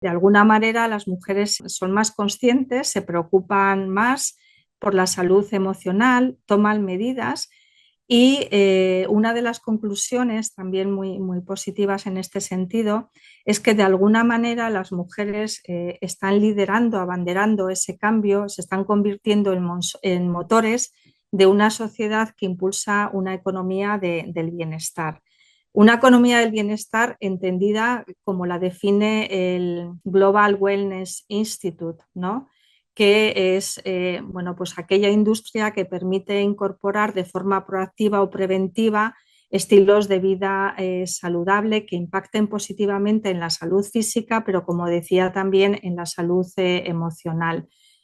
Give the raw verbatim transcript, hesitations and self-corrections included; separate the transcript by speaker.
Speaker 1: De alguna manera, las mujeres son más conscientes, se preocupan más por la salud emocional, toman medidas y eh, una de las conclusiones también muy, muy positivas en este sentido es que de alguna manera las mujeres eh, están liderando, abanderando ese cambio, se están convirtiendo en, en motores de una sociedad que impulsa una economía de, del bienestar. Una economía del bienestar entendida como la define el Global Wellness Institute, ¿no? Que es eh, bueno, pues aquella industria que permite incorporar de forma proactiva o preventiva estilos de vida eh, saludable que impacten positivamente en la salud física, pero como decía también en la salud eh, emocional.